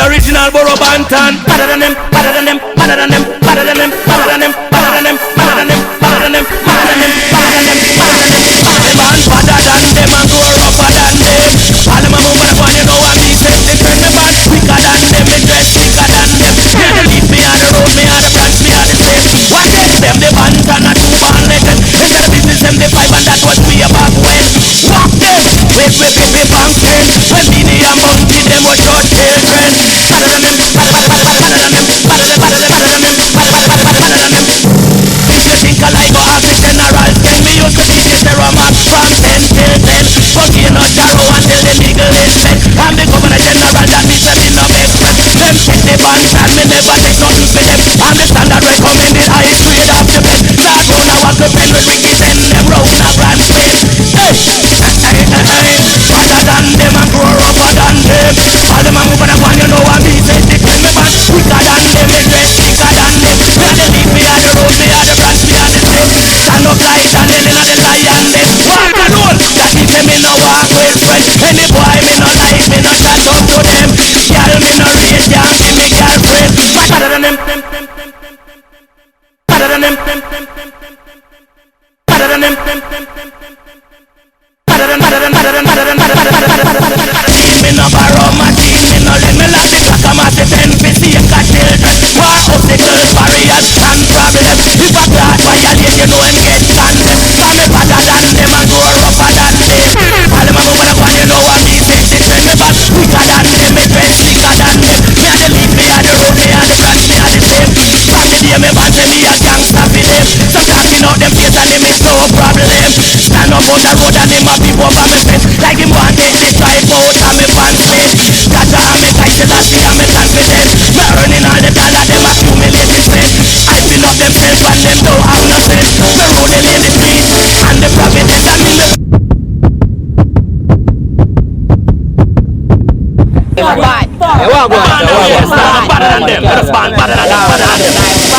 original Borough Banton. Better than them, better than them, better than them, better than them, better than them, better than them, better than them, better than them, better than them, better than them, better than them. The man better than them and grow rougher than them. All them a move on the one, you know what me say. They turn me back quicker than them, me dress quicker than them. Yeah, they leave me on the road, me on the branch, me on the same. What is them? The Banton a two-band legend. Instead of business, them the five and that was way back when. Walk them, wait, bank ten. When Beanie and Bunty, them was short children. Better than them, better than them, better than them, better than them, better than them. If you think I like go ask the general, then me used to teach you zero mark from 10 till 10. But you not narrow until the legal is met. I'm the governor general, that means that me no make friends. Them take the band and me never take nothing for them. I'm the standard recommended highest grade of the best. Start round a walk up and Ricky send them round a grand space. Hey, better than them and grow rougher than them. All them a move on the one, you know what me say. They tell me man quicker than them, they dress quicker than them. Me a the leave, me a the road, me a the branch, me a the same. Stand up like and then inna the lion them. Walk alone, that is them me no walk with friends. Any boy me no like, me no chat up to them. Girl me no rate, can't be me girlfriend. Better than them, better than them, better than them, me no borrow my team, me no let me lock the clock, I'm at the 10 for safe got children. War obstacles, barriers and problems. If a class violate, you know him get condemned. Cause me better than them and grow rougher than them. All them a move on the one, you know what me say. They turn me back quicker than them, me dress thicker than them. Me a the lead, me a the road, me a the branch, me a the same. From the day me born, say me a gangster for them. Sometimes me know them face and them is no problem. Stand up on the road and them a peep over me fence. Like him want take the tribe out and me pants face. Gotcha and me tight till I see and me confident. Me earning all the dollar, them accumulate me spend. I fill up themselves and them don't have no sense. Me rolling in the street and the providence and me better than them, better than them,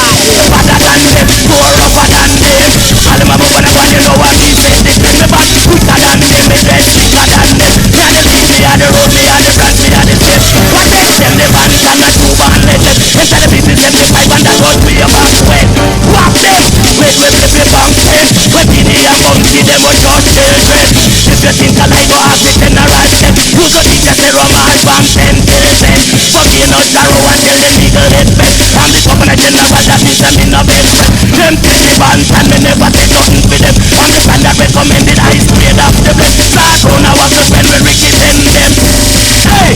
more rougher than them. All them a move on the one, you know what me say. They tell me back quicker than them, me dress thicker than them. Me a the lead, me a the road, me a the branch, me a the same. What makes them the band and a two-band legend? Instead of business, them the five and that was way back when. Walk them, wait, bank ten. When Beanie and Bunty, them was short children. If you think I like go ask the general, then you go teach us the romance from 10 till 10. But you not narrow until the legal is met. I'm the governor general, that means I'm in no best friend. Them take the band and me never take nothing for them. I'm the standard recommended highest grade of the best. Start round a walk up when Ricky send them. Hey,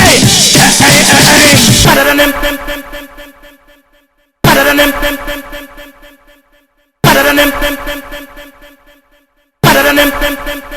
better than them, better than them, better than them, better than them.